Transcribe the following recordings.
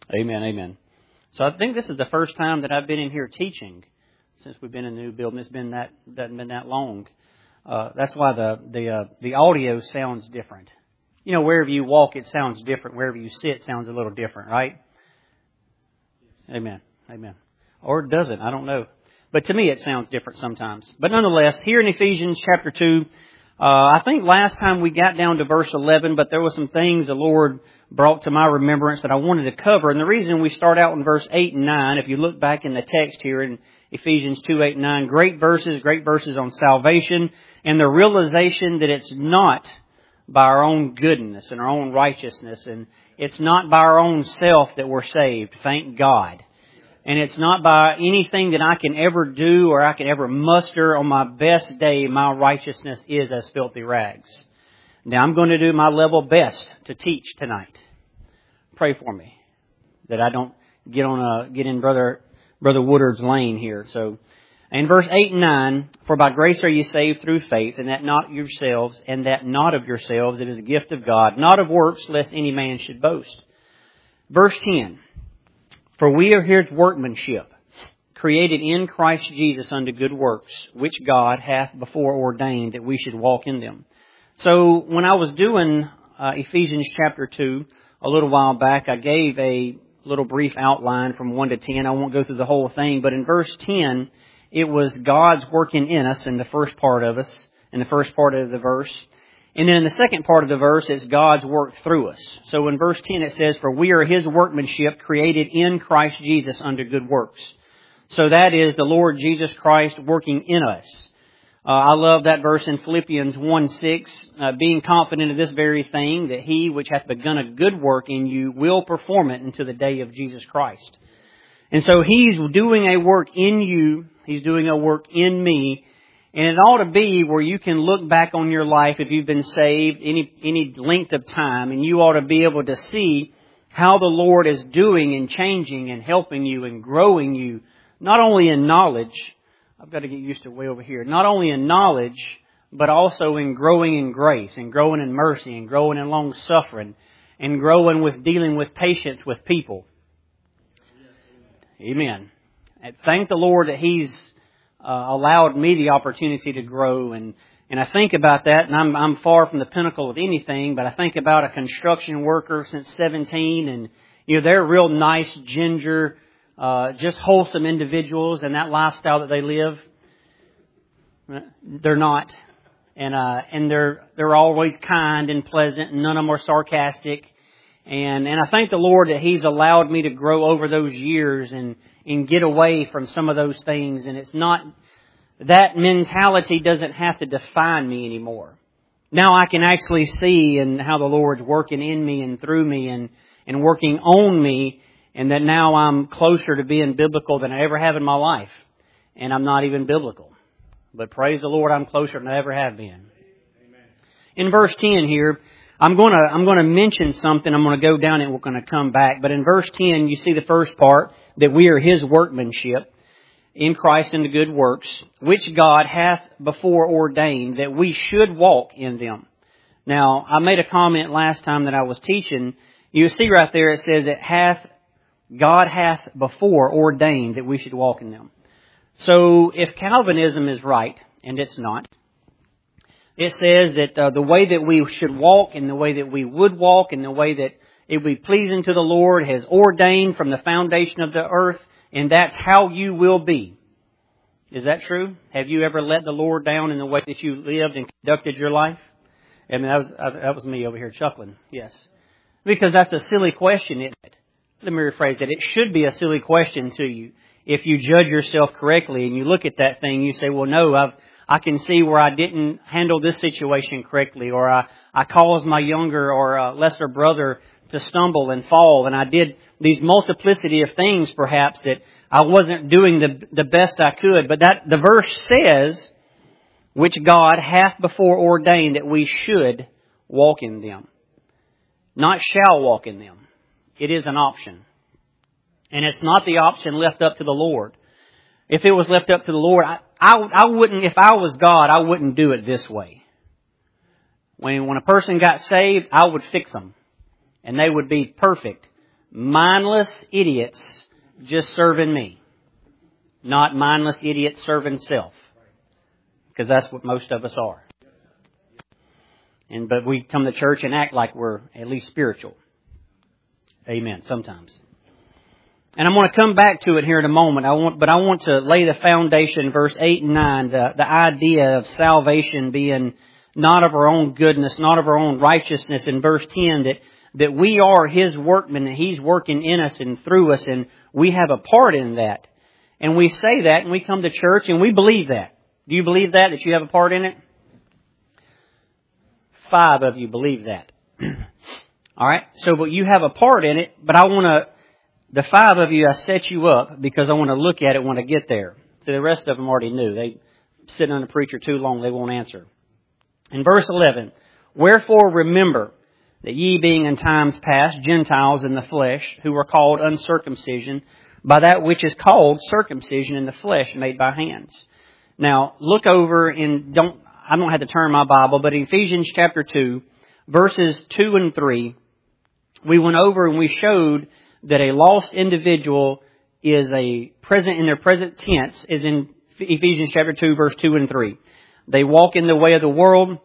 Amen, amen. So I think this is the first time that I've been in here teaching since we've been in the new building. It's been that long. That's why the audio sounds different. You know, wherever you walk, it sounds different. Wherever you sit, it sounds a little different, right? Amen, amen. Or it doesn't, I don't know. But to me, it sounds different sometimes. But nonetheless, here in Ephesians chapter 2, I think last time we got down to verse 11, but there were some things the Lord brought to my remembrance that I wanted to cover. And the reason we start out in verse 8 and 9, if you look back in the text here in Ephesians 2, 8 and 9, great verses on salvation and the realization that it's not by our own goodness and our own righteousness, and it's not by our own self that we're saved, thank God. And it's not by anything that I can ever do or I can ever muster on my best day. My righteousness is as filthy rags. Now I'm going to do my level best to teach tonight. Pray for me that I don't get in Brother Woodard's lane here. So, in verse 8 and 9, for by grace are ye saved through faith, and that not of yourselves, it is a gift of God, not of works, lest any man should boast. Verse 10. For we are His workmanship, created in Christ Jesus unto good works, which God hath before ordained that we should walk in them. So when I was doing Ephesians chapter 2 a little while back, I gave a little brief outline from 1 to 10. I won't go through the whole thing, but in verse 10, it was God's working in us in the first part of the verse. And then in the second part of the verse, it's God's work through us. So in verse 10 it says, for we are His workmanship created in Christ Jesus unto good works. So that is the Lord Jesus Christ working in us. I love that verse in Philippians 1:6, being confident of this very thing, that He which hath begun a good work in you will perform it unto the day of Jesus Christ. And so He's doing a work in you. He's doing a work in me. And it ought to be where you can look back on your life if you've been saved any length of time, and you ought to be able to see how the Lord is doing and changing and helping you and growing you, not only in knowledge, I've got to get used to way over here, not only in knowledge, but also in growing in grace and growing in mercy and growing in long suffering and growing with dealing with patience with people. Amen. And thank the Lord that He's allowed me the opportunity to grow, and I think about that, and I'm far from the pinnacle of anything, but I think about a construction worker since 17, and they're real nice, ginger, just wholesome individuals, and that lifestyle that they live, they're not, and they're always kind and pleasant, and none of them are sarcastic, and I thank the Lord that He's allowed me to grow over those years and get away from some of those things. And it's not, that mentality doesn't have to define me anymore. Now I can actually see and how the Lord's working in me and through me and working on me, and that now I'm closer to being biblical than I ever have in my life. And I'm not even biblical. But praise the Lord, I'm closer than I ever have been. Amen. In verse 10 here, I'm going to mention something. I'm going to go down and we're going to come back. But in verse 10, you see the first part, that we are His workmanship in Christ unto good works, which God hath before ordained that we should walk in them. Now, I made a comment last time that I was teaching. You see right there it says that God hath before ordained that we should walk in them. So if Calvinism is right, and it's not, it says that the way that we should walk and the way that we would walk and the way that it would be pleasing to the Lord has ordained from the foundation of the earth, and that's how you will be. Is that true? Have you ever let the Lord down in the way that you lived and conducted your life? I mean, that was me over here chuckling. Yes. Because that's a silly question, isn't it? Let me rephrase that. It should be a silly question to you. If you judge yourself correctly and you look at that thing, you say, well, no, I can see where I didn't handle this situation correctly, or I caused my younger or lesser brother to stumble and fall, and I did these multiplicity of things perhaps that I wasn't doing the best I could. But the verse says, which God hath before ordained that we should walk in them. Not shall walk in them. It is an option. And it's not the option left up to the Lord. If it was left up to the Lord, I wouldn't, if I was God, I wouldn't do it this way. When a person got saved, I would fix them. And they would be perfect. mindless idiots just serving me. Not mindless idiots serving self. Because that's what most of us are. But we come to church and act like we're at least spiritual. Amen. Sometimes. And I'm going to come back to it here in a moment. I want to lay the foundation, verse 8 and 9, the idea of salvation being not of our own goodness, not of our own righteousness. In verse 10, that we are His workmen and He's working in us and through us, and we have a part in that. And we say that and we come to church and we believe that. Do you believe that you have a part in it? 5 of you believe that. All right. So, but you have a part in it, but the 5 of you, I set you up because I want to look at it when I get there. So the rest of them already knew. They sitting on the preacher too long, they won't answer. In verse 11, wherefore remember that ye being in times past Gentiles in the flesh, who were called uncircumcision, by that which is called circumcision in the flesh made by hands. Now, look over I don't have to turn my Bible, but in Ephesians chapter 2, verses 2 and 3, we went over and we showed that a lost individual is in their present tense, is in Ephesians chapter 2, verse 2 and 3. They walk in the way of the world.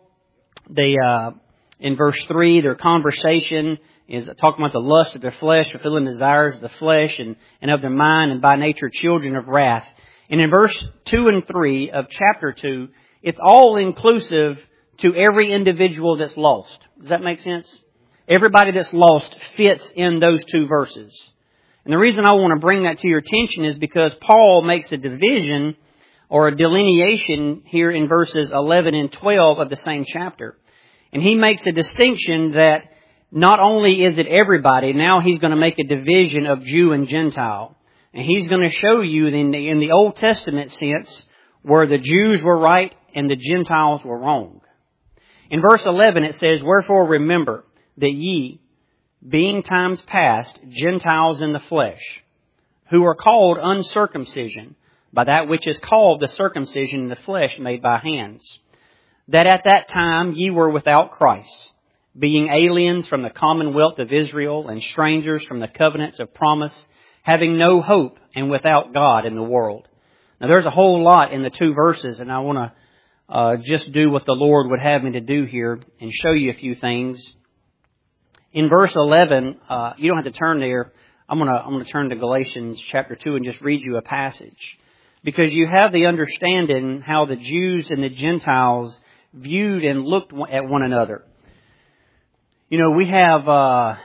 In verse 3, their conversation is talking about the lust of their flesh, fulfilling the desires of the flesh and of their mind, and by nature children of wrath. And in verse 2 and 3 of chapter 2, it's all inclusive to every individual that's lost. Does that make sense? Everybody that's lost fits in those 2 verses. And the reason I want to bring that to your attention is because Paul makes a division or a delineation here in verses 11 and 12 of the same chapter. And he makes a distinction that not only is it everybody, now he's going to make a division of Jew and Gentile. And he's going to show you in the Old Testament sense where the Jews were right and the Gentiles were wrong. In verse 11 it says, wherefore remember that ye, being times past Gentiles in the flesh, who are called uncircumcision, by that which is called the circumcision in the flesh made by hands, that at that time ye were without Christ, being aliens from the commonwealth of Israel and strangers from the covenants of promise, having no hope and without God in the world. Now there's a whole lot in the 2 verses, and I want to just do what the Lord would have me to do here and show you a few things. In verse 11, you don't have to turn there. I'm going to turn to Galatians chapter 2 and just read you a passage. Because you have the understanding how the Jews and the Gentiles viewed and looked at one another. You know, we have,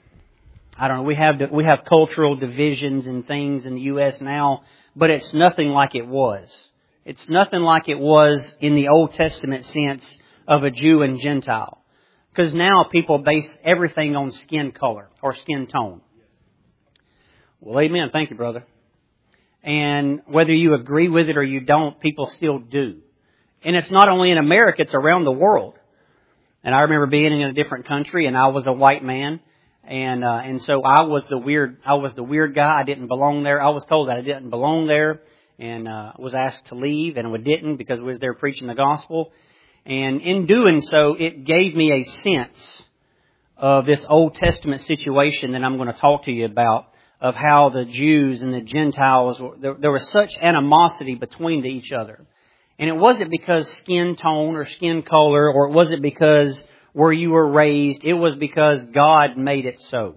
we have cultural divisions and things in the U.S. now, but it's nothing like it was. It's nothing like it was in the Old Testament sense of a Jew and Gentile. Because now people base everything on skin color or skin tone. Well, amen. Thank you, brother. And whether you agree with it or you don't, people still do. And it's not only in America, it's around the world. And I remember being in a different country and I was a white man. And so I was the weird guy. I didn't belong there. I was told that I didn't belong there and was asked to leave, and I didn't because I was there preaching the gospel. And in doing so, it gave me a sense of this Old Testament situation that I'm going to talk to you about, of how the Jews and the Gentiles, there was such animosity between each other. And it wasn't because skin tone or skin color, or it wasn't because where you were raised. It was because God made it so.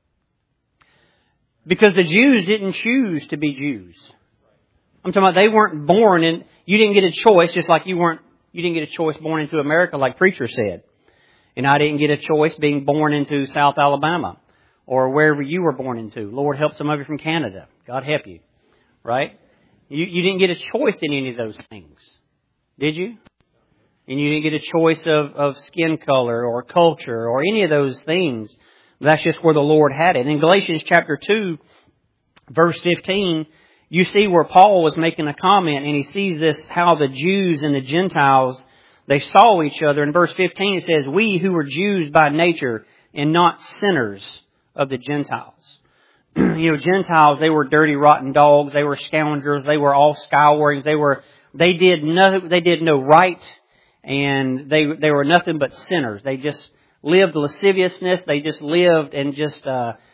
Because the Jews didn't choose to be Jews. I'm talking about they weren't born and you didn't get a choice, just like you didn't get a choice born into America, like preacher said. And I didn't get a choice being born into South Alabama or wherever you were born into. Lord help some of you from Canada. God help you. Right? You didn't get a choice in any of those things. Did you? And you didn't get a choice of skin color or culture or any of those things. That's just where the Lord had it. In Galatians chapter 2, verse 15, you see where Paul was making a comment, and he sees this, how the Jews and the Gentiles, they saw each other. In verse 15 it says, we who were Jews by nature and not sinners of the Gentiles. Gentiles, they were dirty, rotten dogs. They were scoundrels. They were all scourings. They did no right, and they were nothing but sinners. They just lived lasciviousness. They just lived and just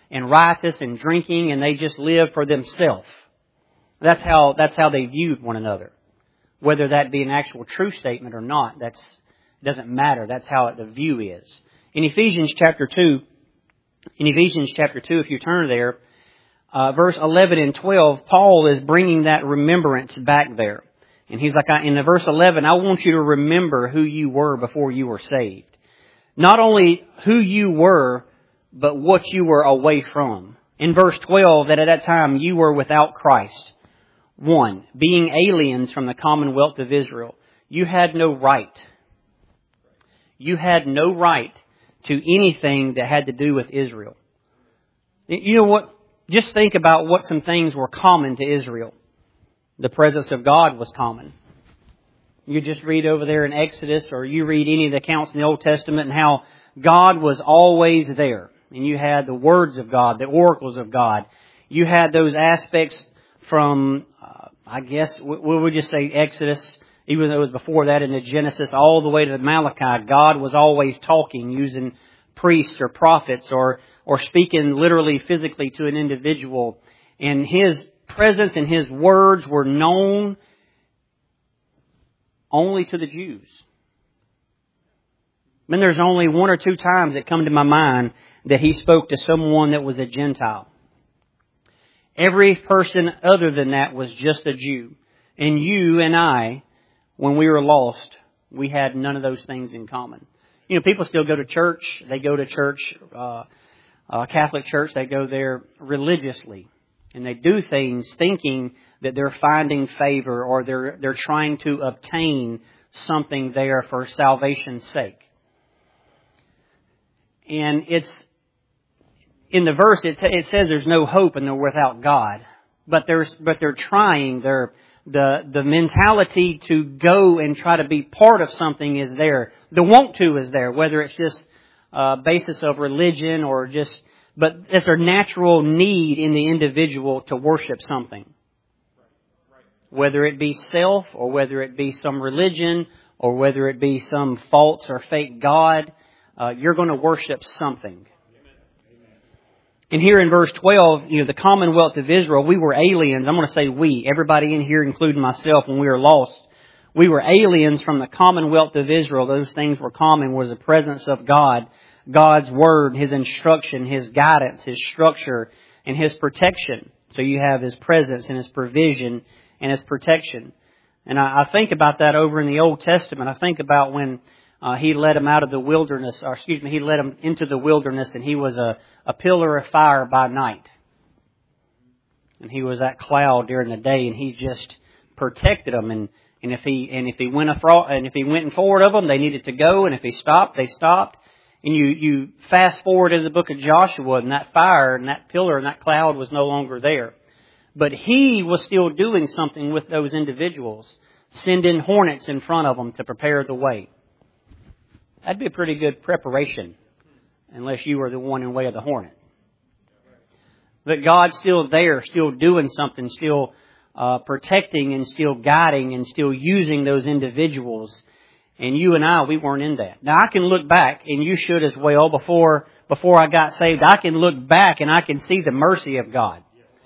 and riotous and drinking, and they just lived for themselves. That's how they viewed one another. Whether that be an actual true statement or not, doesn't matter. That's how the view is. In Ephesians chapter 2, if you turn there, verse 11 and 12, Paul is bringing that remembrance back there. And he's like, in verse 11, I want you to remember who you were before you were saved. Not only who you were, but what you were away from. In verse 12, that at that time you were without Christ. 1, being aliens from the commonwealth of Israel. You had no right. You had no right to anything that had to do with Israel. You know what? Just think about what some things were common to Israel. The presence of God was common. You just read over there in Exodus, or you read any of the accounts in the Old Testament, and how God was always there. And you had the words of God, the oracles of God. You had those aspects from, I guess, we would just say Exodus, even though it was before that into Genesis, all the way to Malachi. God was always talking, using priests or prophets, or speaking literally, physically to an individual. And His presence and His words were known only to the Jews. I mean, there's only 1 or 2 times that come to my mind that He spoke to someone that was a Gentile. Every person other than that was just a Jew. And you and I, when we were lost, we had none of those things in common. You know, people still go to church. They go to church, Catholic church. They go there religiously. And they do things thinking that they're finding favor, or they're trying to obtain something there for salvation's sake. And it's in the verse it says there's no hope and they're without God. But they're trying. The mentality to go and try to be part of something is there. The want to is there, whether it's just basis of religion or just. But it's their natural need in the individual to worship something. Whether it be self, or whether it be some religion, or whether it be some false or fake God, you're going to worship something. And here in verse 12, the commonwealth of Israel, we were aliens. I'm going to say we, everybody in here, including myself, when we were lost. We were aliens from the commonwealth of Israel. Those things were common, was the presence of God. God's Word, His instruction, His guidance, His structure, and His protection. So you have His presence and His provision and His protection. And I think about that over in the Old Testament. I think about when He led them out of the wilderness, He led them into the wilderness, and He was a pillar of fire by night. And He was that cloud during the day, and He just protected them. And if He went in forward of them, they needed to go, and if He stopped, they stopped. And you fast forward to the book of Joshua, and that fire and that pillar and that cloud was no longer there. But He was still doing something with those individuals, sending hornets in front of them to prepare the way. That'd be a pretty good preparation, unless you were the one in the way of the hornet. But God's still there, still doing something, still protecting and still guiding and still using those individuals. And you and I, we weren't in that. Now I can look back, and you should as well, before I got saved, I can look back and I can see the mercy of God.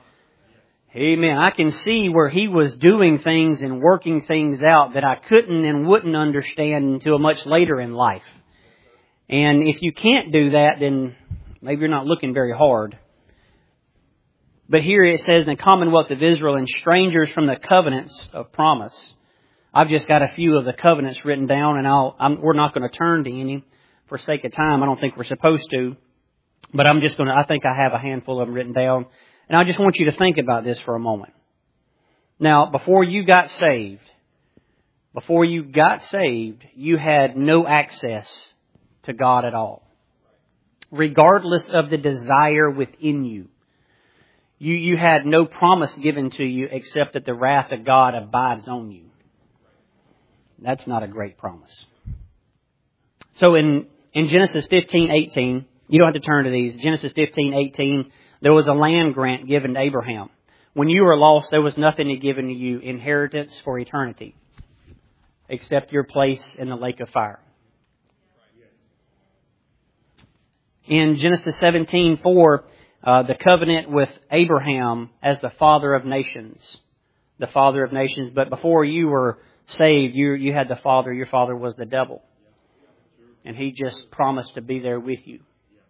Amen. I can see where He was doing things and working things out that I couldn't and wouldn't understand until much later in life. And if you can't do that, then maybe you're not looking very hard. But here it says, in the commonwealth of Israel, and strangers from the covenants of promise. I've just got a few of the covenants written down, and we're not going to turn to any for sake of time. I don't think we're supposed to. But I think I have a handful of them written down. And I just want you to think about this for a moment. Now, before you got saved, you had no access to God at all. Regardless of the desire within you. You had no promise given to you except that the wrath of God abides on you. That's not a great promise. So in Genesis 15:18, you don't have to turn to these. Genesis 15:18, there was a land grant given to Abraham. When you were lost, there was nothing given to you, inheritance for eternity, except your place in the lake of fire. In Genesis 17:4, The covenant with Abraham as the father of nations. The father of nations. But before you were saved, you had the father. Your father was the devil. And he just promised to be there with you.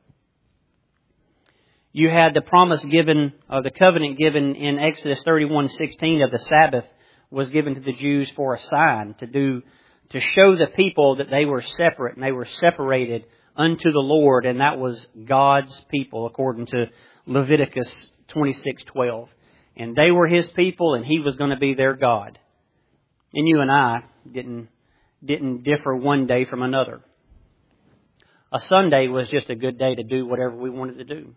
You had the promise given, the covenant given in Exodus 31:16 of the Sabbath was given to the Jews for a sign to show the people that they were separate and they were separated unto the Lord, and that was God's people according to Leviticus 26:12. And they were His people, and He was going to be their God. And you and I didn't differ one day from another. A Sunday was just a good day to do whatever we wanted to do.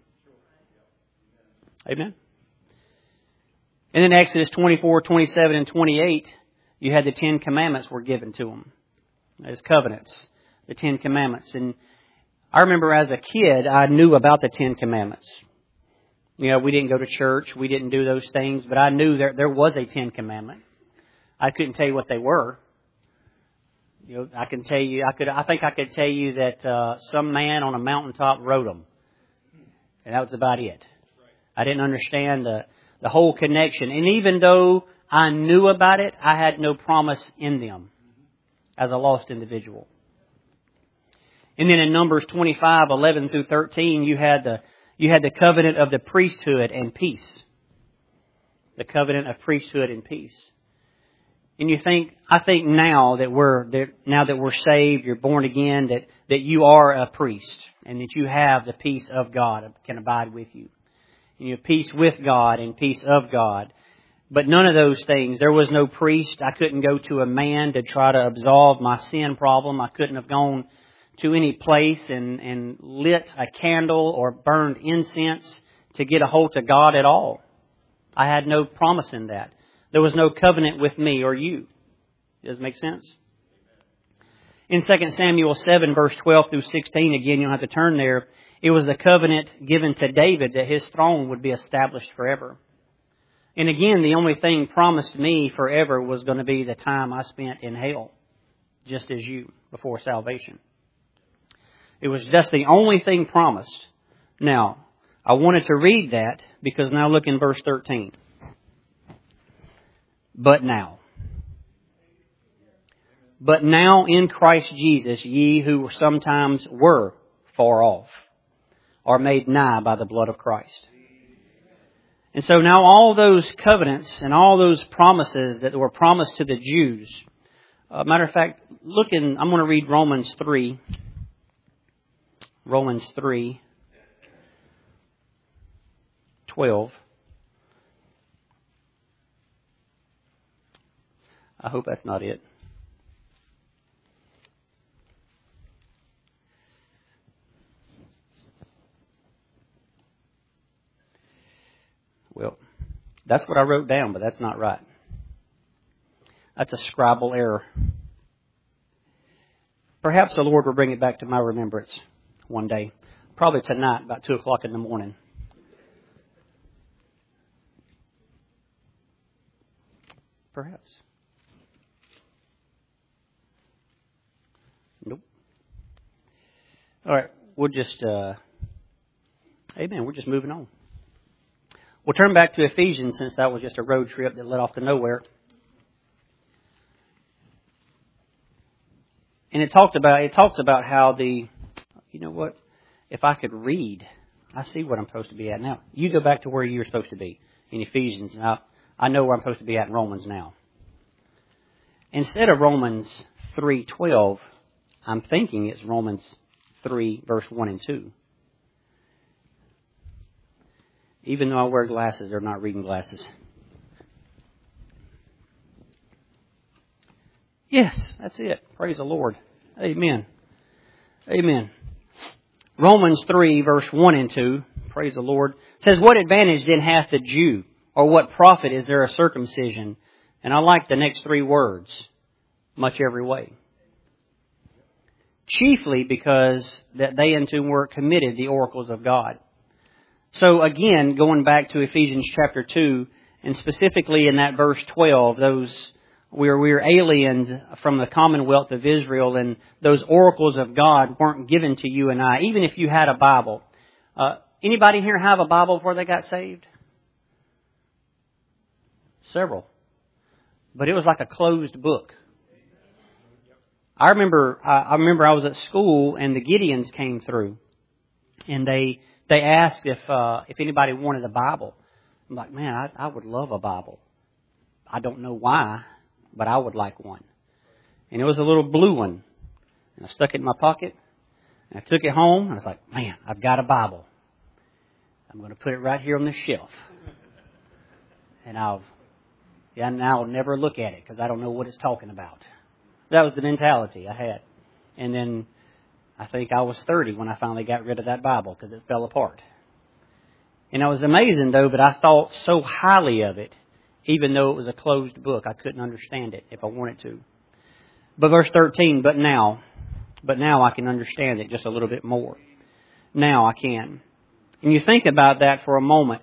Amen. And in Exodus 24, 27, and 28, you had the 10 Commandments were given to them as covenants. The 10 Commandments. And I remember as a kid, I knew about the 10 Commandments. You know, we didn't go to church. We didn't do those things. But I knew there was a 10 Commandment. I couldn't tell you what they were. You know, I can tell you, I think I could tell you that some man on a mountaintop wrote them. And that was about it. I didn't understand the whole connection. And even though I knew about it, I had no promise in them as a lost individual. And then in Numbers 25, 11 through 13, you had the covenant of the priesthood and peace. The covenant of priesthood and peace. And I think now that we're saved, you're born again, that you are a priest and that you have the peace of God can abide with you. And you have peace with God and peace of God. But none of those things. There was no priest. I couldn't go to a man to try to absolve my sin problem. I couldn't have gone to any place and lit a candle or burned incense to get a hold of God at all. I had no promise in that. There was no covenant with me or you. Does it make sense? In 2 Samuel 7, verse 12 through 16, again, you don't have to turn there. It was the covenant given to David that his throne would be established forever. And again, the only thing promised me forever was going to be the time I spent in hell, just as you, before salvation. It was just the only thing promised. Now, I wanted to read that because now look in verse 13. But now in Christ Jesus, ye who sometimes were far off are made nigh by the blood of Christ. And so now all those covenants and all those promises that were promised to the Jews. Matter of fact, I'm going to read Romans 3. Romans 3, 12. I hope that's not it. Well, that's what I wrote down, but that's not right. That's a scribal error. Perhaps the Lord will bring it back to my remembrance one day. Probably tonight, about 2 o'clock in the morning. Perhaps. Nope. All right, we'll just, amen, we're just moving on. We'll turn back to Ephesians since that was just a road trip that led off to nowhere. And it talks about how you know what, if I could read, I see what I'm supposed to be at now. You go back to where you're supposed to be in Ephesians. Now, I know where I'm supposed to be at in Romans now. Instead of Romans 3:12, I'm thinking it's Romans 3, verse 1 and 2. Even though I wear glasses, they're not reading glasses. Yes, that's it. Praise the Lord. Amen. Amen. Romans 3, verse 1 and 2, praise the Lord, says, what advantage then hath the Jew, or what profit is there of circumcision? And I like the next 3 words, much every way. Chiefly because that they unto were committed the oracles of God. So again, going back to Ephesians chapter 2, and specifically in that verse 12, we're aliens from the commonwealth of Israel, and those oracles of God weren't given to you and I. Even if you had a Bible, Anybody here have a Bible before they got saved? Several. But it was like a closed book. I remember I was at school and the Gideons came through, and they asked if anybody wanted a Bible. I'm like, man, I would love a Bible. I don't know why, but I would like one. And it was a little blue one. And I stuck it in my pocket, and I took it home, and I was like, man, I've got a Bible. I'm going to put it right here on this shelf. And I'll never look at it because I don't know what it's talking about. That was the mentality I had. And then I think I was 30 when I finally got rid of that Bible because it fell apart. And it was amazing, though, but I thought so highly of it, even though it was a closed book. I couldn't understand it if I wanted to. But verse 13, but now I can understand it just a little bit more. Now I can. And you think about that for a moment.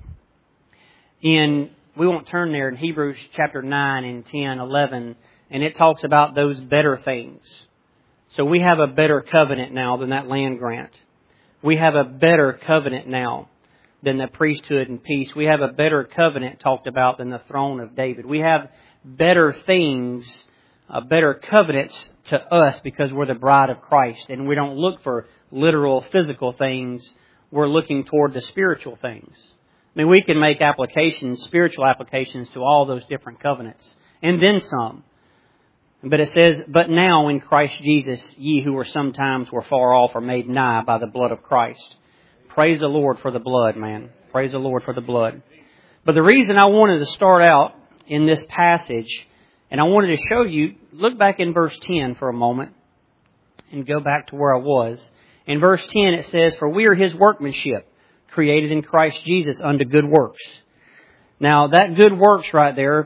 We won't turn there in Hebrews chapter 9 and 10, 11, and it talks about those better things. So we have a better covenant now than that land grant. We have a better covenant now than the priesthood and peace. We have a better covenant talked about than the throne of David. We have better things, better covenants to us because we're the bride of Christ. And we don't look for literal physical things. We're looking toward the spiritual things. I mean, we can make applications, spiritual applications to all those different covenants. And then some. But it says, but now in Christ Jesus, ye who were sometimes were far off are made nigh by the blood of Christ. Praise the Lord for the blood, man. Praise the Lord for the blood. But the reason I wanted to start out in this passage, and I wanted to show you, look back in verse 10 for a moment, and go back to where I was. In verse 10 it says, for we are His workmanship, created in Christ Jesus unto good works. Now that good works right there,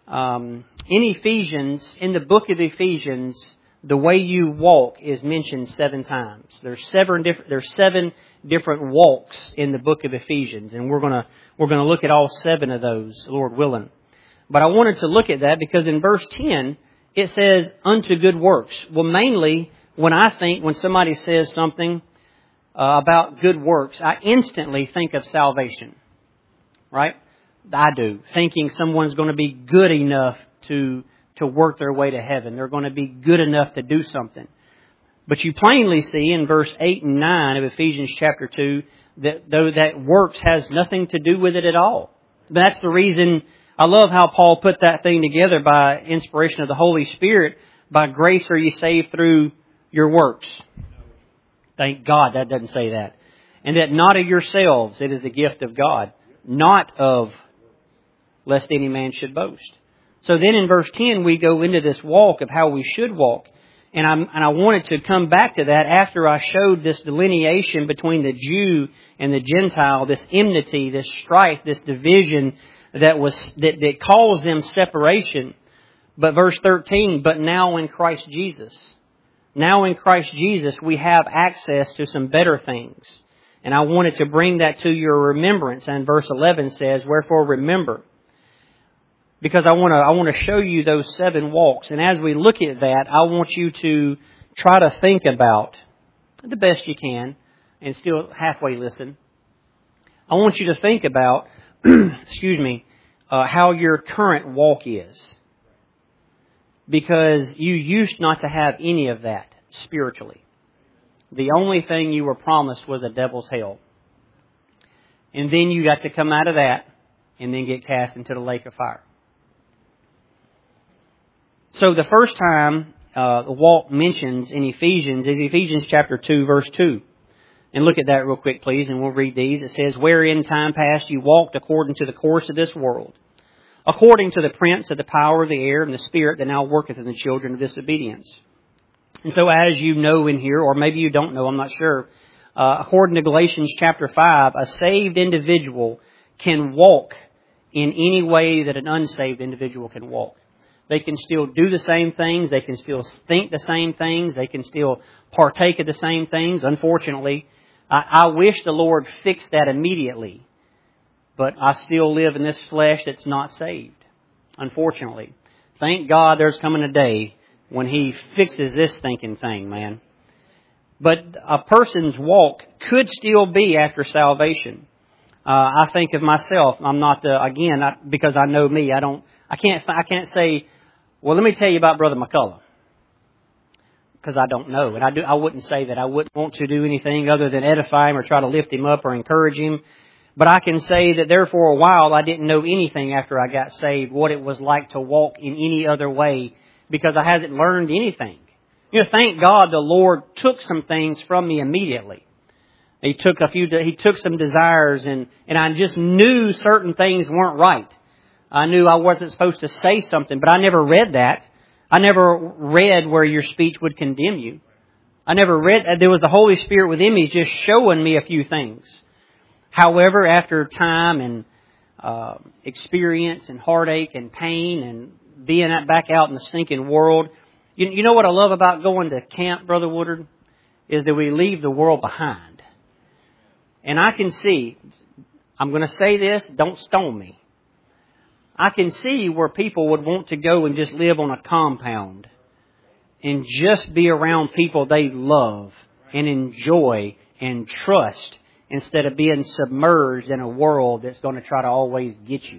in Ephesians, in the book of Ephesians, the way you walk is mentioned 7 times. There's 7 different walks in the book of Ephesians, and we're gonna look at all 7 of those, Lord willing. But I wanted to look at that because in verse 10 it says unto good works. Well, mainly when somebody says something about good works, I instantly think of salvation, right? I do, thinking someone's going to be good enough to work their way to heaven. They're going to be good enough to do something. But you plainly see in verse 8 and 9 of Ephesians chapter 2 that though that works has nothing to do with it at all. That's the reason I love how Paul put that thing together by inspiration of the Holy Spirit. By grace are you saved through your works. Thank God that doesn't say that. And that not of yourselves, it is the gift of God, not of lest any man should boast. So then in verse 10 we go into this walk of how we should walk. And I wanted to come back to that after I showed this delineation between the Jew and the Gentile, this enmity, this strife, this division that caused them separation. But verse 13, but now in Christ Jesus. Now in Christ Jesus we have access to some better things. And I wanted to bring that to your remembrance. And verse 11 says, wherefore remember. Because I want to show you those 7 walks. And as we look at that, I want you to try to think about, the best you can, and still halfway listen. I want you to think about, how your current walk is. Because you used not to have any of that spiritually. The only thing you were promised was a devil's hell. And then you got to come out of that and then get cast into the lake of fire. So the first time the walk mentions in Ephesians is Ephesians chapter 2, verse 2. And look at that real quick, please, and we'll read these. It says, wherein time past you walked according to the course of this world, according to the prince of the power of the air and the spirit that now worketh in the children of disobedience. And so as you know in here, or maybe you don't know, I'm not sure, according to Galatians chapter 5, a saved individual can walk in any way that an unsaved individual can walk. They can still do the same things. They can still think the same things. They can still partake of the same things. Unfortunately, I wish the Lord fixed that immediately. But I still live in this flesh that's not saved. Unfortunately. Thank God there's coming a day when He fixes this stinking thing, man. But a person's walk could still be after salvation. I think of myself. I'm not because I know me. I can't say, well, let me tell you about Brother McCullough. Because I don't know. And I wouldn't say that. I wouldn't want to do anything other than edify him or try to lift him up or encourage him. But I can say that there for a while I didn't know anything after I got saved, what it was like to walk in any other way, because I hadn't learned anything. Thank God the Lord took some things from me immediately. He took some desires and I just knew certain things weren't right. I knew I wasn't supposed to say something, but I never read that. I never read where your speech would condemn you. I never read, there was the Holy Spirit within me just showing me a few things. However, after time and experience and heartache and pain and being back out in the stinking world, you know what I love about going to camp, Brother Woodard, is that we leave the world behind. And I can see, I'm going to say this, don't stone me. I can see where people would want to go and just live on a compound and just be around people they love and enjoy and trust, instead of being submerged in a world that's going to try to always get you.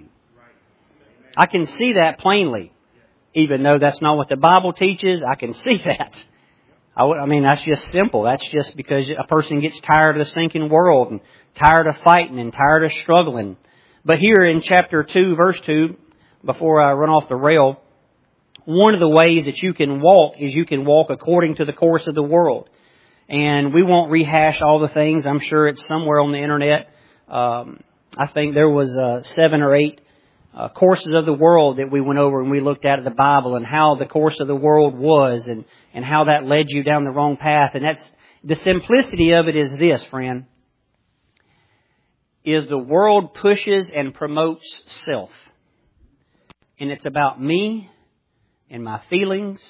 I can see that plainly. Even though that's not what the Bible teaches, I can see that. I mean, that's just simple. That's just because a person gets tired of the stinking world and tired of fighting and tired of struggling. But here in chapter 2, verse 2, before I run off the rail, one of the ways that you can walk is you can walk according to the course of the world. And we won't rehash all the things. I'm sure it's somewhere on the internet. I think there was 7 or 8 courses of the world that we went over and we looked at the Bible and how the course of the world was and how that led you down the wrong path. And that's the simplicity of it is this, friend, is the world pushes and promotes self. And it's about me and my feelings.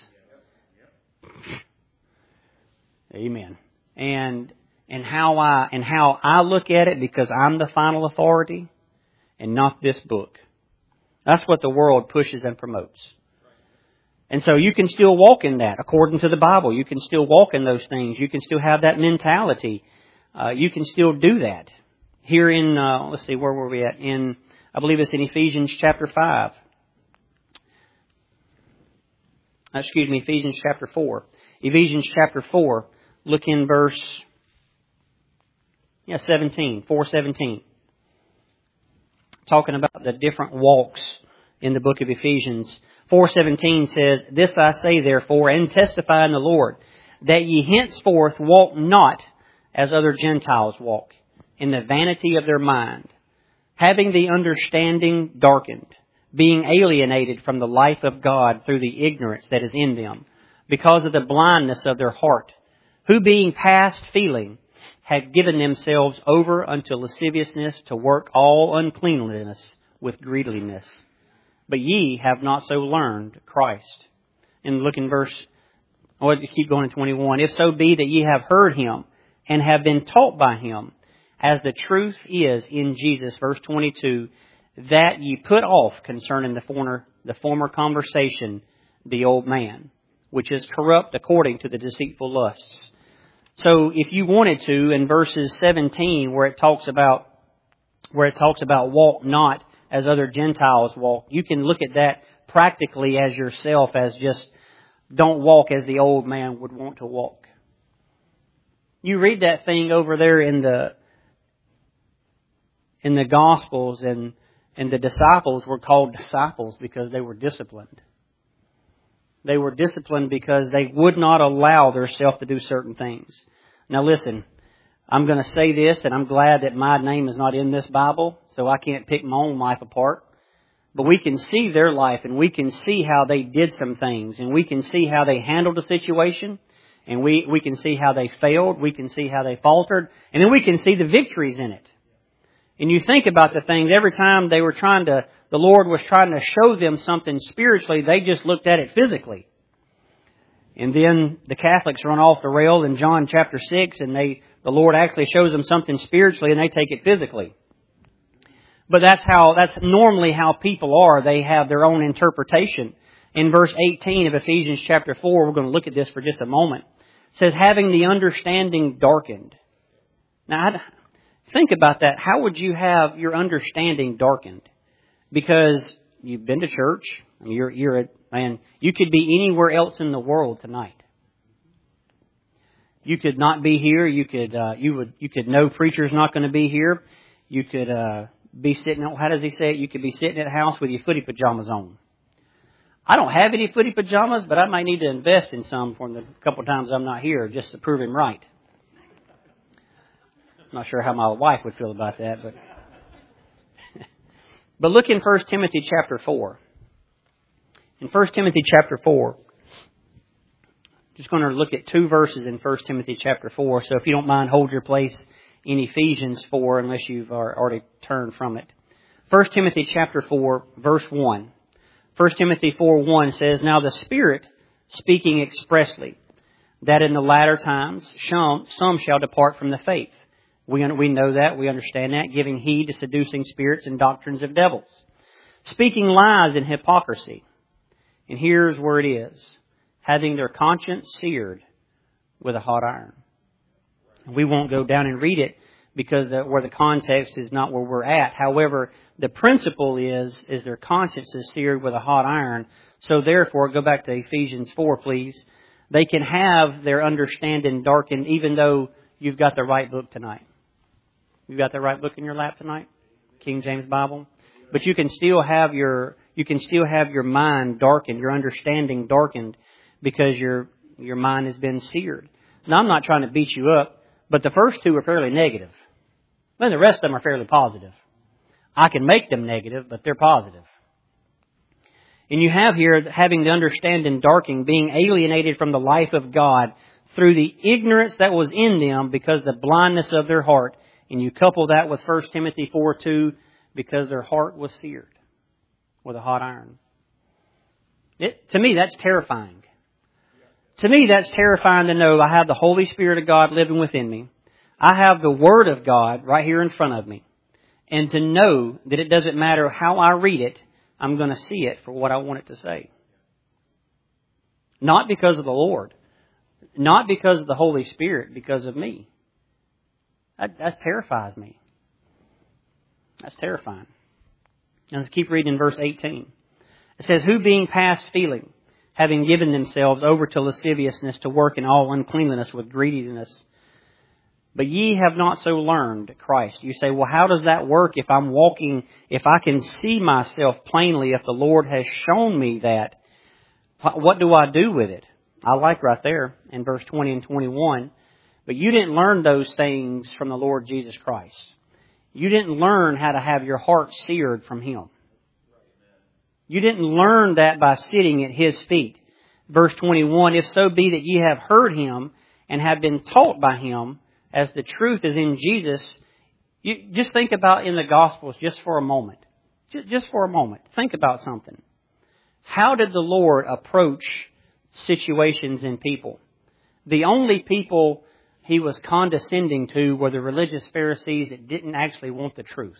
Amen. And how I look at it, because I'm the final authority and not this book. That's what the world pushes and promotes. And so you can still walk in that according to the Bible. You can still walk in those things. You can still have that mentality. You can still do that. Here in, let's see, where were we at? I believe it's in Ephesians chapter 5. Ephesians chapter 4. Ephesians chapter 4. Look in verse 17, 4:17. Talking about the different walks in the book of Ephesians. 4:17 says, "This I say therefore, and testify in the Lord, that ye henceforth walk not as other Gentiles walk, in the vanity of their mind, having the understanding darkened, being alienated from the life of God through the ignorance that is in them, because of the blindness of their heart, who being past feeling, had given themselves over unto lasciviousness to work all uncleanliness with greediness. But ye have not so learned Christ." And look in keep going to 21. "If so be that ye have heard him, and have been taught by him, as the truth is in Jesus," verse 22, "that ye put off concerning the former conversation, the old man, which is corrupt according to the deceitful lusts." So if you wanted to, in verses 17, where it talks about walk not as other Gentiles walk, you can look at that practically as yourself, as just don't walk as the old man would want to walk. You read that thing over there in the Gospels, and the disciples were called disciples because they were disciplined. They were disciplined because they would not allow themselves to do certain things. Now listen, I'm going to say this, and I'm glad that my name is not in this Bible, so I can't pick my own life apart. But we can see their life, and we can see how they did some things, and we can see how they handled a situation, and we can see how they failed, we can see how they faltered, and then we can see the victories in it. And you think about the things, every time the Lord was trying to show them something spiritually, they just looked at it physically. And then the Catholics run off the rail in John chapter 6, and the Lord actually shows them something spiritually, and they take it physically. But that's normally how people are. They have their own interpretation. In verse 18 of Ephesians chapter 4, we're going to look at this for just a moment. It says, having the understanding darkened. Now, think about that. How would you have your understanding darkened? Because you've been to church. You could be anywhere else in the world tonight. You could not be here. You could know preacher's not going to be here. You could be sitting. How does he say it? You could be sitting at the house with your footy pajamas on. I don't have any footy pajamas, but I might need to invest in some for the couple of times I'm not here, just to prove him right. I'm not sure how my wife would feel about that, but look in 1 Timothy chapter 4. In 1 Timothy chapter 4, just going to look at 2 verses in 1 Timothy chapter 4. So if you don't mind, hold your place in Ephesians 4 unless you've already turned from it. 1 Timothy chapter 4, verse 1. 1 Timothy 4:1 says, Now the Spirit, speaking expressly, that in the latter times some shall depart from the faith. We know that, we understand that, giving heed to seducing spirits and doctrines of devils, speaking lies and hypocrisy. And here's where it is, having their conscience seared with a hot iron. We won't go down and read it because where the context is not where we're at. However, the principle is their conscience is seared with a hot iron. So therefore, go back to Ephesians 4, please. They can have their understanding darkened even though you've got the right book tonight. You've got the right book in your lap tonight? King James Bible? But you can still have your mind darkened, your understanding darkened, because your mind has been seared. Now, I'm not trying to beat you up, but the first two are fairly negative. Then the rest of them are fairly positive. I can make them negative, but they're positive. And you have here, having the understanding darkened, being alienated from the life of God through the ignorance that was in them because of the blindness of their heart. And you couple that with 1 Timothy 4:2, because their heart was seared with a hot iron. To me, that's terrifying. To me, that's terrifying to know I have the Holy Spirit of God living within me. I have the Word of God right here in front of me. And to know that it doesn't matter how I read it, I'm going to see it for what I want it to say. Not because of the Lord. Not because of the Holy Spirit, because of me. That terrifies me. That's terrifying. Now let's keep reading in verse 18. It says, Who being past feeling, having given themselves over to lasciviousness, to work in all uncleanliness with greediness. But ye have not so learned Christ. You say, well, how does that work if I'm walking, if I can see myself plainly, if the Lord has shown me that? What do I do with it? I like right there in verse 20 and 21. But you didn't learn those things from the Lord Jesus Christ. You didn't learn how to have your heart seared from Him. You didn't learn that by sitting at His feet. Verse 21, If so be that ye have heard Him and have been taught by Him, as the truth is in Jesus. You just think about in the Gospels just for a moment. Just for a moment. Think about something. How did the Lord approach situations in people? The only people He was condescending to were the religious Pharisees that didn't actually want the truth.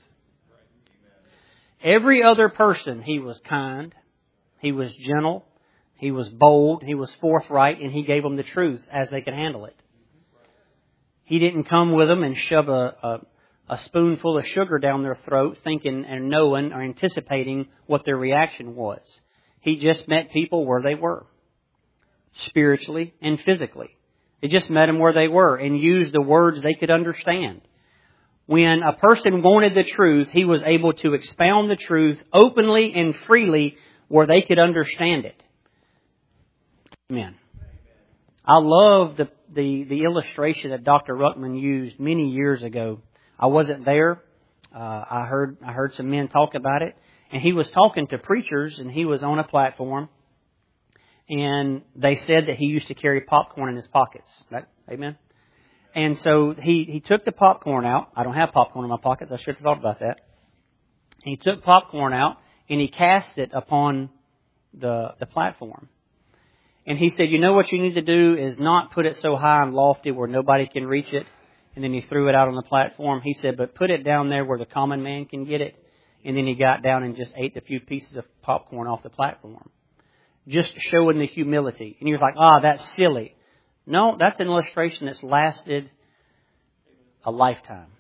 Every other person He was kind, He was gentle, He was bold, He was forthright, and He gave them the truth as they could handle it. He didn't come with them and shove a spoonful of sugar down their throat thinking and knowing or anticipating what their reaction was. He just met people where they were, spiritually and physically. He just met them where they were and used the words they could understand. When a person wanted the truth, He was able to expound the truth openly and freely where they could understand it. Amen. I love the illustration that Dr. Ruckman used many years ago. I wasn't there. I heard some men talk about it. And he was talking to preachers, and he was on a platform. And they said that he used to carry popcorn in his pockets. Right? Amen? And so he took the popcorn out. I don't have popcorn in my pockets. I should have thought about that. And he took popcorn out, and he cast it upon the platform. And he said, you know what you need to do is not put it so high and lofty where nobody can reach it. And then he threw it out on the platform. He said, but put it down there where the common man can get it. And then he got down and just ate a few pieces of popcorn off the platform. Just showing the humility. And he was like, that's silly. No, that's an illustration that's lasted a lifetime.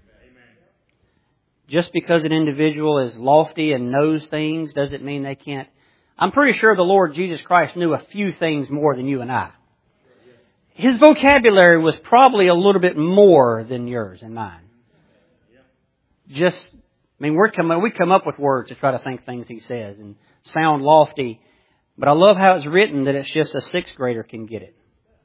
Just because an individual is lofty and knows things doesn't mean they can't. I'm pretty sure the Lord Jesus Christ knew a few things more than you and I. His vocabulary was probably a little bit more than yours and mine. We come up with words to try to think things He says and sound lofty. But I love how it's written that it's just a sixth grader can get it.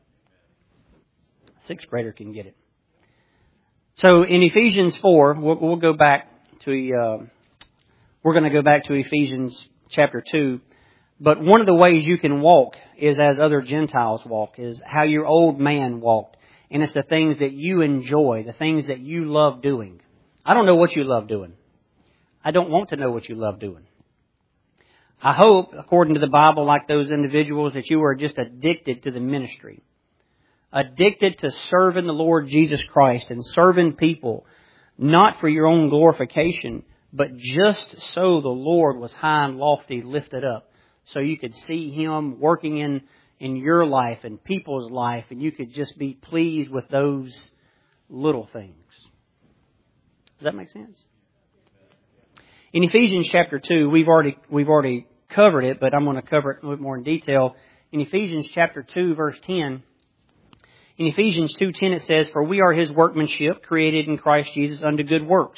Sixth grader can get it. So in Ephesians 4, we'll go back to, we're going to go back to Ephesians chapter 2. But one of the ways you can walk is as other Gentiles walk, is how your old man walked. And it's the things that you enjoy, the things that you love doing. I don't know what you love doing. I don't want to know what you love doing. I hope, according to the Bible, like those individuals, that you are just addicted to the ministry. Addicted to serving the Lord Jesus Christ and serving people, not for your own glorification, but just so the Lord was high and lofty, lifted up. So you could see Him working in your life and people's life, and you could just be pleased with those little things. Does that make sense? In Ephesians chapter 2, we've already covered it, but I'm going to cover it a little bit more in detail. In Ephesians chapter 2, verse 10, in Ephesians 2:10 it says, "For we are His workmanship, created in Christ Jesus unto good works,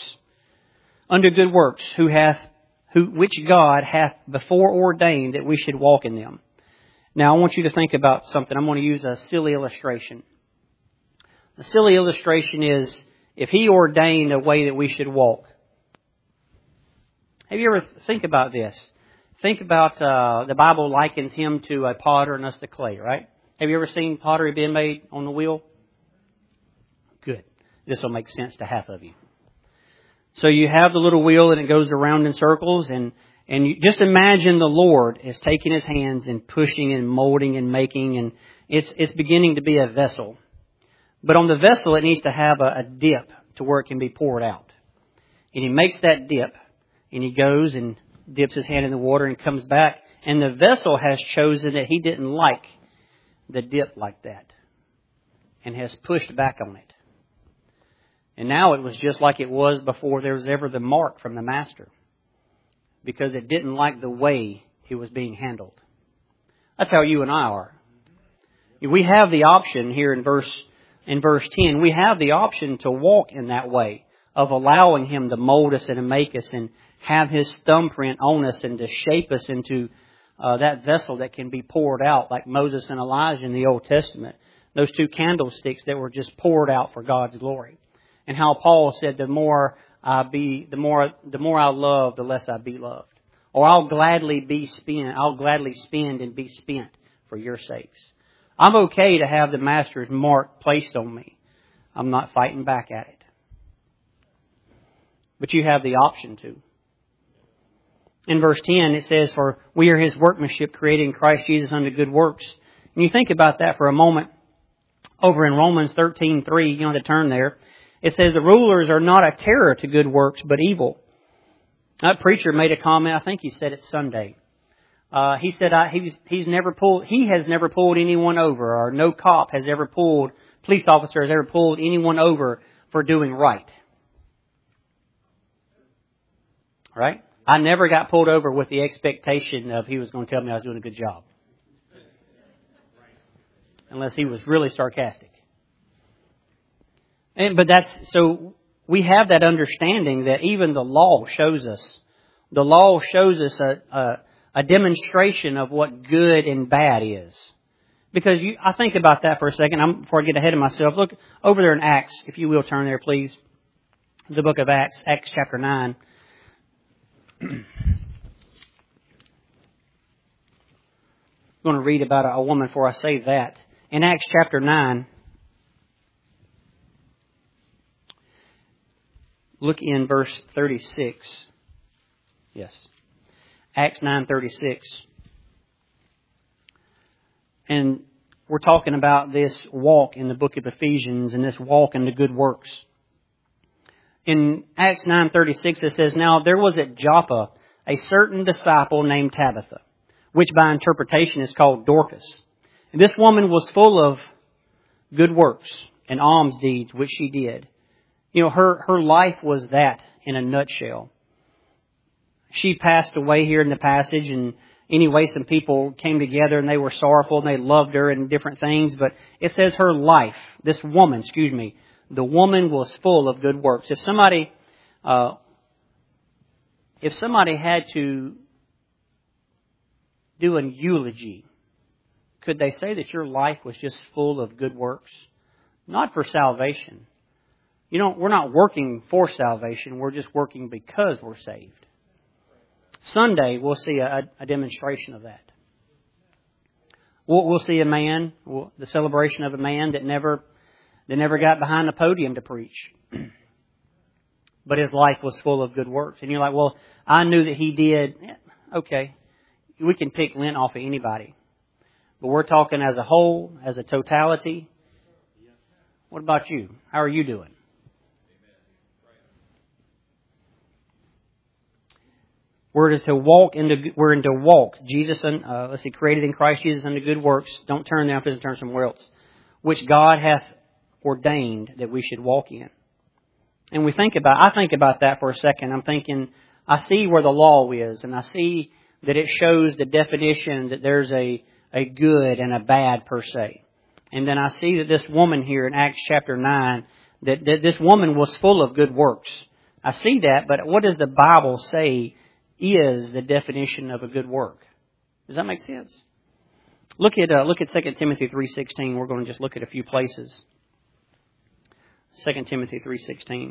which God hath before ordained that we should walk in them." Now I want you to think about something. I'm going to use a silly illustration. The silly illustration is, if He ordained a way that we should walk. Have you ever think about this? Think about the Bible likens Him to a potter and us to clay, right? Have you ever seen pottery being made on the wheel? Good. This will make sense to half of you. So you have the little wheel and it goes around in circles, and you just imagine the Lord is taking His hands and pushing and molding and making, and it's beginning to be a vessel. But on the vessel it needs to have a dip to where it can be poured out. And He makes that dip, and He goes and dips His hand in the water and comes back, and the vessel has chosen that He didn't like the dip like that and has pushed back on it. And now it was just like it was before there was ever the mark from the Master, because it didn't like the way it was being handled. That's how you and I are. We have the option here in verse 10. We have the option to walk in that way of allowing Him to mold us and to make us and have His thumbprint on us and to shape us into that vessel that can be poured out, like Moses and Elijah in the Old Testament. Those two candlesticks that were just poured out for God's glory. And how Paul said, the more I love, the less I be loved. Or I'll gladly spend and be spent for your sakes. I'm okay to have the Master's mark placed on me. I'm not fighting back at it. But you have the option to. In verse 10 it says, "For we are His workmanship, created in Christ Jesus unto good works." And you think about that for a moment. Over in Romans 13:3, you don't have to turn there. It says, "The rulers are not a terror to good works, but evil." That preacher made a comment. I think he said it Sunday. He said he has never pulled anyone over, or no police officer has ever pulled anyone over for doing right. Right? I never got pulled over with the expectation of he was going to tell me I was doing a good job. Unless he was really sarcastic. So we have that understanding that even the law shows us. The law shows us a demonstration of what good and bad is. Because I think about that for a second before I get ahead of myself. Look over there in Acts, if you will turn there please. The book of Acts, Acts chapter 9. I'm going to read about a woman before I say that. In Acts chapter 9, look in verse 36. Yes. Acts 9:36. And we're talking about this walk in the book of Ephesians and this walk in the good works. In Acts 9:36 it says, "Now there was at Joppa a certain disciple named Tabitha, which by interpretation is called Dorcas. And this woman was full of good works and alms deeds, which she did. You know, her life was that in a nutshell. She passed away here in the passage, and anyway, some people came together and they were sorrowful and they loved her and different things. But it says her life, this woman, the woman was full of good works. If somebody had to do an eulogy, could they say that your life was just full of good works? Not for salvation. You know, we're not working for salvation. We're just working because we're saved. Sunday, we'll see a demonstration of that. We'll see a man, the celebration of a man that never got behind the podium to preach. But his life was full of good works. And you're like, well, I knew that he did. Okay, we can pick lint off of anybody. But we're talking as a whole, as a totality. What about you? How are you doing? We're to walk Jesus, created in Christ Jesus unto good works. Don't turn there, please turn somewhere else. Which God hath ordained that we should walk in. And I think about that for a second. I'm thinking, I see where the law is, and I see that it shows the definition that there's a good and a bad per se. And then I see that this woman here in Acts chapter 9, that this woman was full of good works. I see that, but what does the Bible say is the definition of a good work? Does that make sense? Look at 2 Timothy 3:16. We're going to just look at a few places. 2 Timothy 3:16.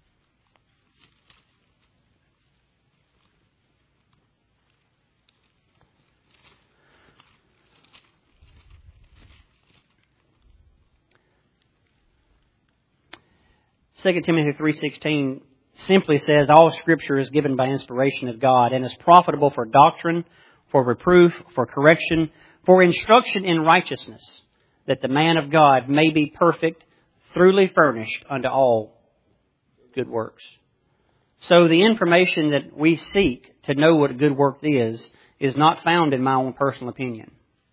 Second Timothy 3:16 simply says, all Scripture is given by inspiration of God and is profitable for doctrine, for reproof, for correction, for instruction in righteousness, that the man of God may be perfect, thoroughly furnished unto all good works. So the information that we seek to know what a good work is not found in my own personal opinion.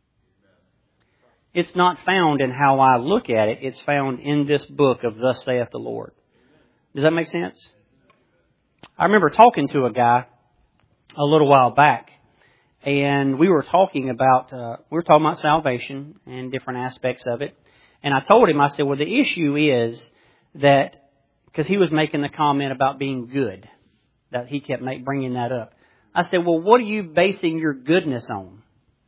It's not found in how I look at it. It's found in this book of Thus Saith the Lord. Does that make sense? I remember talking to a guy a little while back, and we were talking about salvation and different aspects of it. And I told him, I said, well, the issue is that, because he was making the comment about being good, that he kept bringing that up. I said, well, what are you basing your goodness on?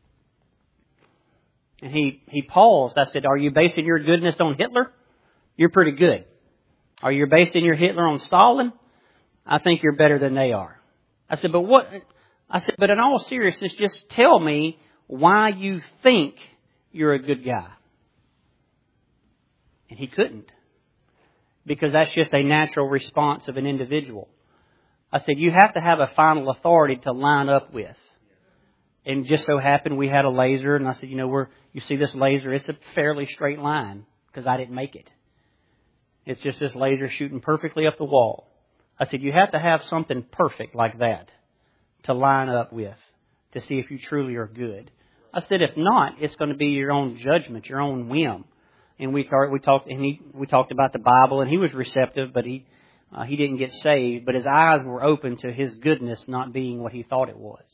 And he paused. I said, are you basing your goodness on Hitler? You're pretty good. Are you basing your Hitler on Stalin? I think you're better than they are. I said, but what? I said, but in all seriousness, just tell me why you think you're a good guy. And he couldn't. Because that's just a natural response of an individual. I said, you have to have a final authority to line up with. And just so happened we had a laser, and I said, you see this laser, it's a fairly straight line, because I didn't make it. It's just this laser shooting perfectly up the wall. I said, you have to have something perfect like that to line up with, to see if you truly are good. I said, if not, it's going to be your own judgment, your own whim. And we talked about the Bible, and he was receptive, but he didn't get saved. But his eyes were open to his goodness not being what he thought it was.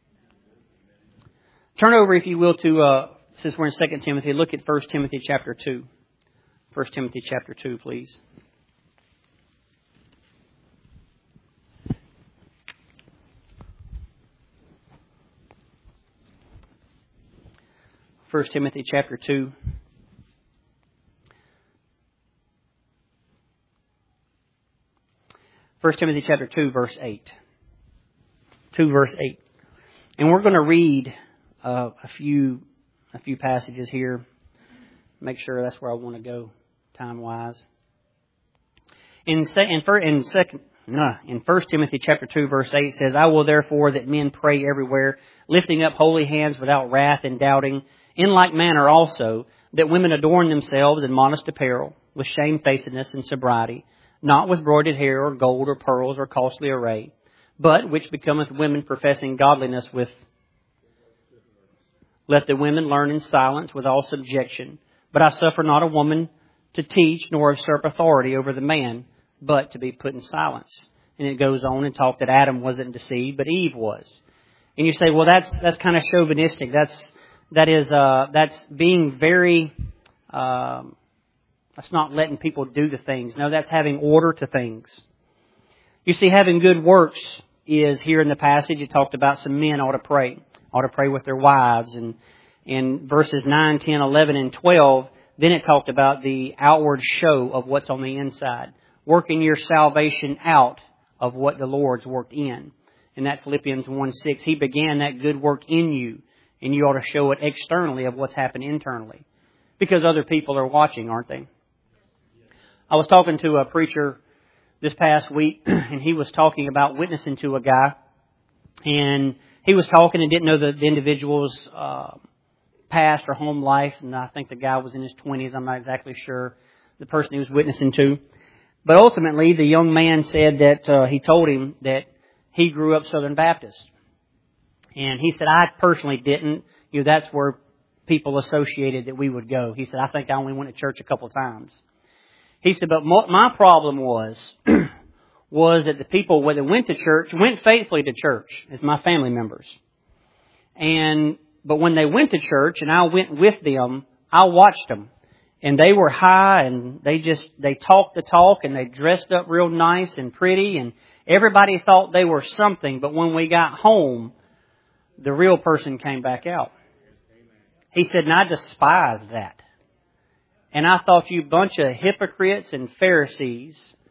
Turn over, if you will, to since we're in 2 Timothy, look at 1 Timothy chapter 2. 1 Timothy chapter 2, please. First Timothy chapter 2. First Timothy chapter 2, verse 8. 2 verse 8. And we're going to read a few passages here. Make sure that's where I want to go time-wise. In 1 Timothy chapter 2, verse 8 says, I will therefore that men pray everywhere, lifting up holy hands without wrath and doubting. In like manner also, that women adorn themselves in modest apparel, with shamefacedness and sobriety, not with broided hair or gold or pearls or costly array, but which becometh women professing godliness with. Let the women learn in silence with all subjection. But I suffer not a woman to teach, nor usurp authority over the man, but to be put in silence. And it goes on and talk that Adam wasn't deceived, but Eve was. And you say, well, that's kind of chauvinistic. That's being very, that's not letting people do the things. No, that's having order to things. You see, having good works is here in the passage. It talked about some men ought to pray with their wives. And in verses 9, 10, 11, and 12, then it talked about the outward show of what's on the inside. Working your salvation out of what the Lord's worked in. In that Philippians 1:6, He began that good work in you, and you ought to show it externally of what's happened internally. Because other people are watching, aren't they? I was talking to a preacher this past week, and he was talking about witnessing to a guy, and he was talking and didn't know the individual's past or home life, and I think the guy was in his 20s, I'm not exactly sure, the person he was witnessing to. But ultimately, the young man said that he told him that he grew up Southern Baptist. And he said, I personally didn't. That's where people associated that we would go. He said, I think I only went to church a couple of times. He said, but my problem was that the people that went to church went faithfully to church as my family members. But when they went to church and I went with them, I watched them. And they were high and they talked the talk and they dressed up real nice and pretty and everybody thought they were something. But when we got home, the real person came back out. He said, and I despise that. And I thought, you bunch of hypocrites and Pharisees,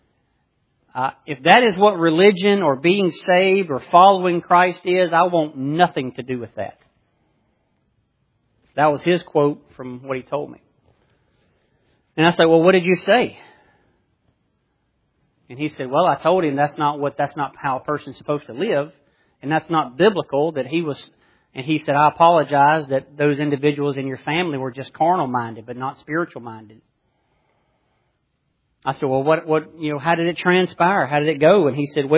if that is what religion or being saved or following Christ is, I want nothing to do with that. That was his quote from what he told me. And I said, well, what did you say? And he said, well, I told him that's not how a person's supposed to live. And that's not biblical. And he said, I apologize that those individuals in your family were just carnal minded, but not spiritual minded. I said, well, how did it transpire? How did it go? And he said,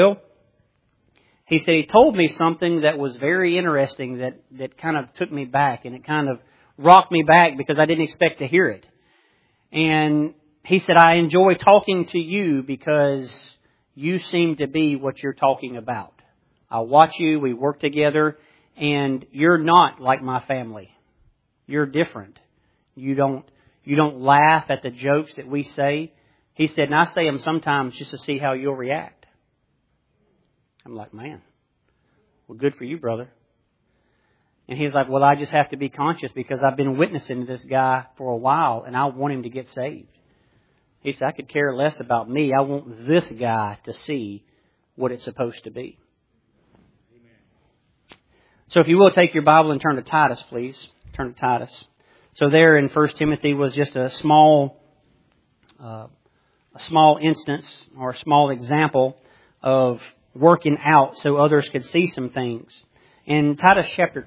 he told me something that was very interesting that kind of took me back and it kind of rocked me back because I didn't expect to hear it. And he said, I enjoy talking to you because you seem to be what you're talking about. I watch you, we work together, and you're not like my family. You're different. You don't laugh at the jokes that we say. He said, and I say them sometimes just to see how you'll react. I'm like, man, well, good for you, brother. And he's like, well, I just have to be conscious because I've been witnessing to this guy for a while and I want him to get saved. He said, I could care less about me. I want this guy to see what it's supposed to be. Amen. So if you will, take your Bible and turn to Titus, please. Turn to Titus. So there in 1 Timothy was just a small instance or a small example of working out so others could see some things. In Titus chapter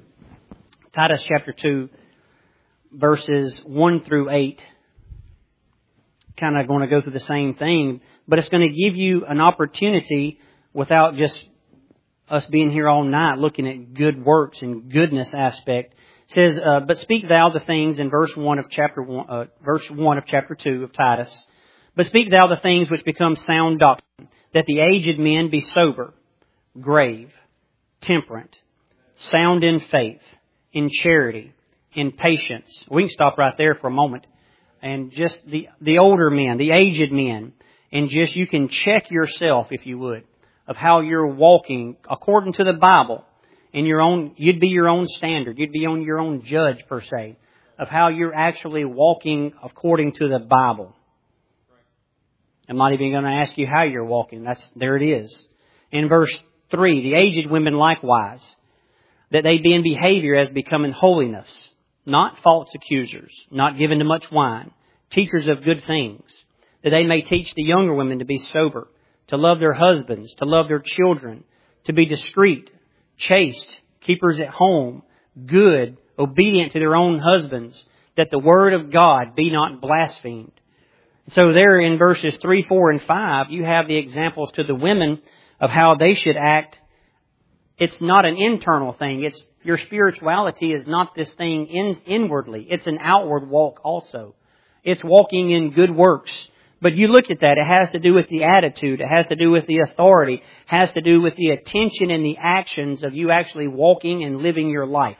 2, verses 1 through 8, kind of going to go through the same thing, but it's going to give you an opportunity without just us being here all night looking at good works and goodness aspect. It says, but speak thou the things in verse 1 of chapter 2 of Titus. But speak thou the things which become sound doctrine, that the aged men be sober, grave, temperate, sound in faith, in charity, in patience. We can stop right there for a moment. And just the older men, the aged men, and just you can check yourself, if you would, of how you're walking according to the Bible. In your own, you'd be your own standard. You'd be on your own judge, per se, of how you're actually walking according to the Bible. I'm not even going to ask you how you're walking. There it is. In verse 3, the aged women likewise, that they be in behavior as becoming holiness, not false accusers, not given to much wine, teachers of good things, that they may teach the younger women to be sober, to love their husbands, to love their children, to be discreet, chaste, keepers at home, good, obedient to their own husbands, that the word of God be not blasphemed. So there in verses 3, 4, and 5, you have the examples to the women of how they should act. It's not an internal thing. Your spirituality is not this thing inwardly. It's an outward walk also. It's walking in good works. But you look at that, it has to do with the attitude. It has to do with the authority. It has to do with the attention and the actions of you actually walking and living your life.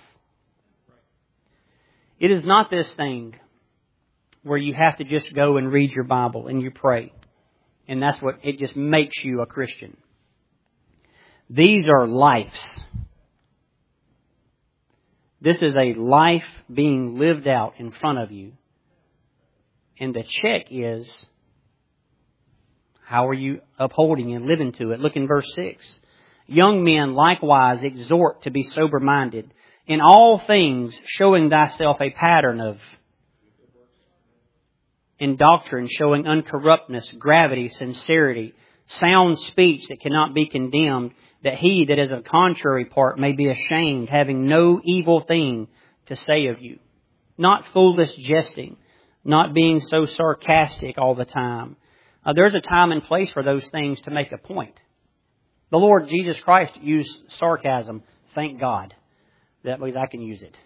It is not this thing where you have to just go and read your Bible and you pray. And that's what it just makes you a Christian. These are lives. This is a life being lived out in front of you. And the check is, how are you upholding and living to it? Look in verse 6. Young men likewise exhort to be sober-minded, in all things showing thyself a pattern of, in doctrine showing uncorruptness, gravity, sincerity, sound speech that cannot be condemned, that he that is of contrary part may be ashamed, having no evil thing to say of you. Not foolish jesting, not being so sarcastic all the time. There's a time and place for those things to make a point. The Lord Jesus Christ used sarcasm. Thank God. That means I can use it.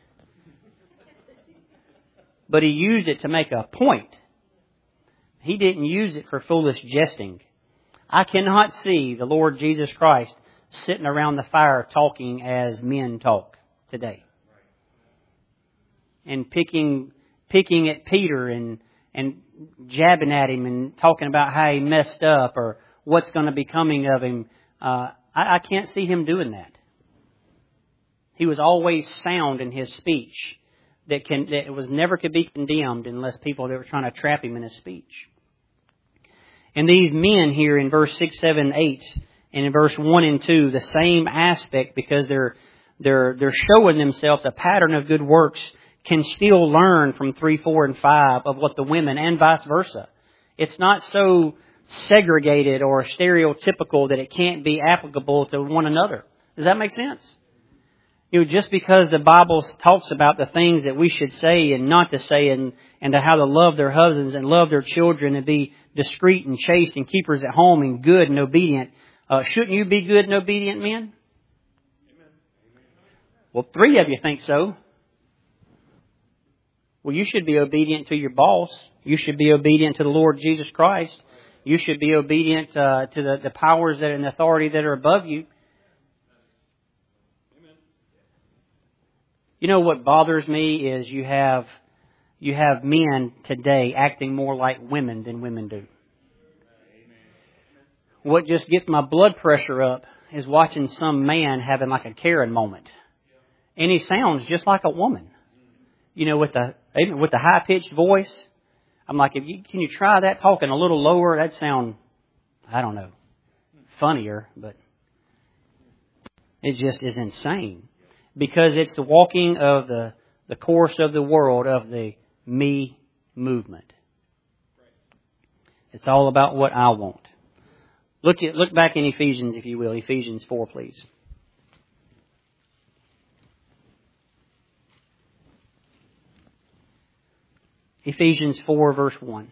But He used it to make a point. He didn't use it for foolish jesting. I cannot see the Lord Jesus Christ sitting around the fire talking as men talk today. And picking at Peter and jabbing at him and talking about how he messed up or what's going to be coming of him. I can't see Him doing that. He was always sound in His speech that was never could be condemned unless people that were trying to trap Him in His speech. And these men here in verse 6, 7, 8, and in verse 1 and 2, the same aspect, because they're showing themselves a pattern of good works, can still learn from 3, 4, and 5 of what the women, and vice versa. It's not so segregated or stereotypical that it can't be applicable to one another. Does that make sense? Just because the Bible talks about the things that we should say and not to say, and to how to love their husbands and love their children and be discreet and chaste and keepers at home and good and obedient, shouldn't you be good and obedient men? Amen. Well, 3 of you think so. Well, you should be obedient to your boss. You should be obedient to the Lord Jesus Christ. You should be obedient to the powers that and authority that are above you. Amen. You know what bothers me is you have men today acting more like women than women do. What just gets my blood pressure up is watching some man having like a Karen moment. And he sounds just like a woman. With the high-pitched voice. I'm like, can you try that talking a little lower? That'd sound, I don't know, funnier, but it just is insane. Because it's the walking of the course of the world of the me movement. It's all about what I want. Look back in Ephesians, if you will. Ephesians 4, please. Ephesians 4, verse 1.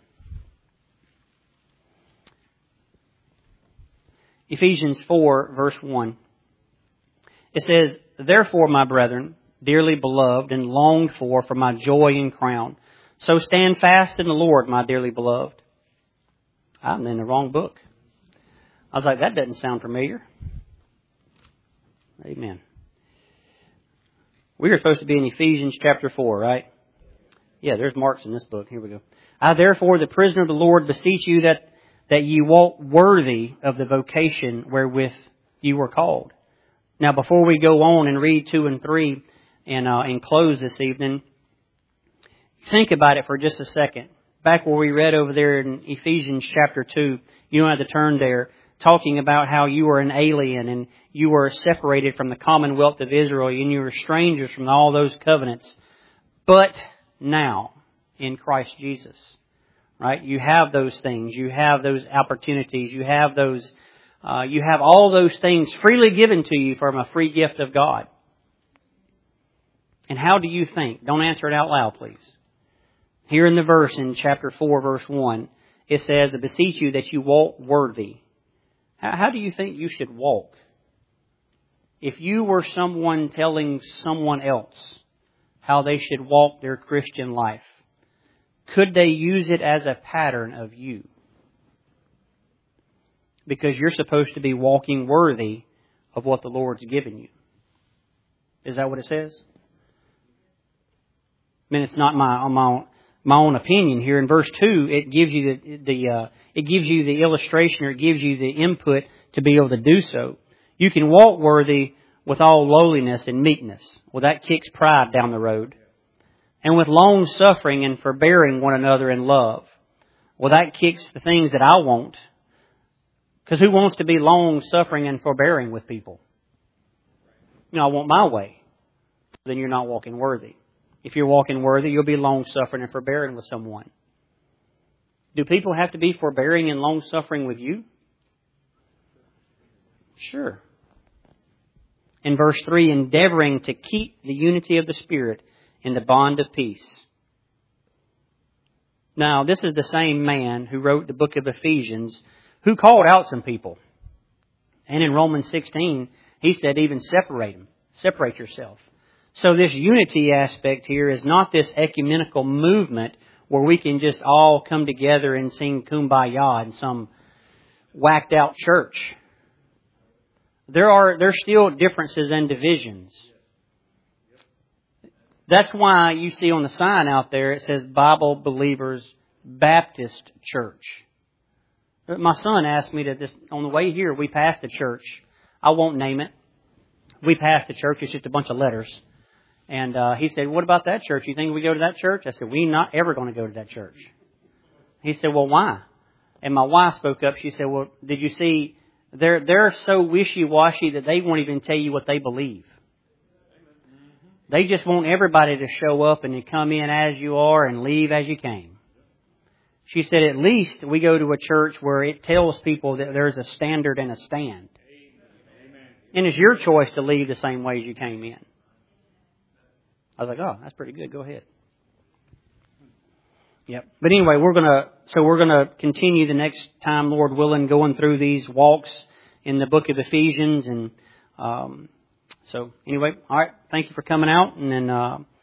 Ephesians 4, verse 1. It says, "Therefore, my brethren, dearly beloved and longed for my joy and crown. So stand fast in the Lord, my dearly beloved." I'm in the wrong book. I was like, that doesn't sound familiar. Amen. We are supposed to be in Ephesians chapter 4, right? Yeah, there's marks in this book. Here we go. "I therefore, the prisoner of the Lord, beseech you that ye walk worthy of the vocation wherewith you were called." Now, before we go on and read 2 and 3 and close this evening, think about it for just a second. Back where we read over there in Ephesians chapter 2, you don't have to turn there, talking about how you were an alien and you were separated from the commonwealth of Israel and you were strangers from all those covenants. But now, in Christ Jesus, right? You have those things. You have those opportunities. You have those. You have all those things freely given to you from a free gift of God. And how do you think? Don't answer it out loud, please. Here in the verse in chapter 4, verse 1, it says, "I beseech you that you walk worthy." How do you think you should walk? if you were someone telling someone else how they should walk their Christian life, could they use it as a pattern of you? Because you're supposed to be walking worthy of what the Lord's given you. Is that what it says? I mean, it's not my own opinion here. In verse 2, it gives you it gives you the illustration, or it gives you the input to be able to do so. You can walk worthy with all lowliness and meekness. Well, that kicks pride down the road. And with long suffering and forbearing one another in love. Well, that kicks the things that I want. Because who wants to be long suffering and forbearing with people? You know, I want my way. Then you're not walking worthy. If you're walking worthy, you'll be long suffering and forbearing with someone. Do people have to be forbearing and long suffering with you? Sure. In verse 3, endeavoring to keep the unity of the Spirit in the bond of peace. Now, this is the same man who wrote the book of Ephesians, who called out some people. And in Romans 16, he said even separate them. Separate yourself. So this unity aspect here is not this ecumenical movement where we can just all come together and sing Kumbaya in some whacked out church. There's still differences and divisions. That's why you see on the sign out there it says Bible Believers Baptist Church. My son asked me that on the way here we passed a church. I won't name it. We passed the church. It's just a bunch of letters. And he said, "What about that church? You think we go to that church?" I said, "We're not ever going to go to that church." He said, "Well, why?" And my wife spoke up. She said, "Well, did you see? They're so wishy-washy that they won't even tell you what they believe. They just want everybody to show up and to come in as you are and leave as you came." She said, "At least we go to a church where it tells people that there's a standard and a stand. And it's your choice to leave the same way as you came in." I was like, "Oh, that's pretty good. Go ahead." Yep. But anyway, we're gonna continue the next time, Lord willing, going through these walks in the book of Ephesians. And so anyway, all right. Thank you for coming out, and then